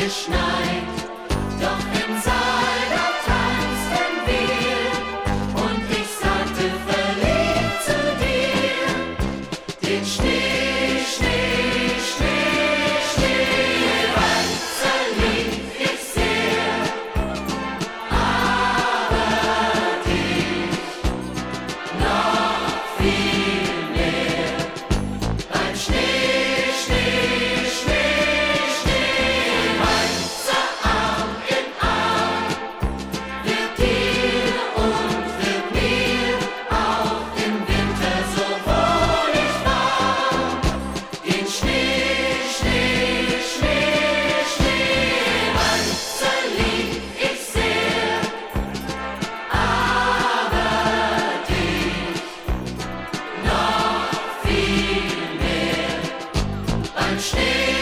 geschneit, doch im Saal da tanzten wir und ich sagte verliebt zu dir, den Schnee, Schnee, Schnee, Schneeweißer lieb ich sehr, aber dich noch viel mehr. Beim Schnee, Schnee, Schnee, Schneeweißer Arm in Arm wird dir und wird mir auch im Winter so wohlig warm. Den Schnee, Schnee, Schnee, Schneeweißer lieb ich sehr, aber dich noch viel mehr. Beim Schnee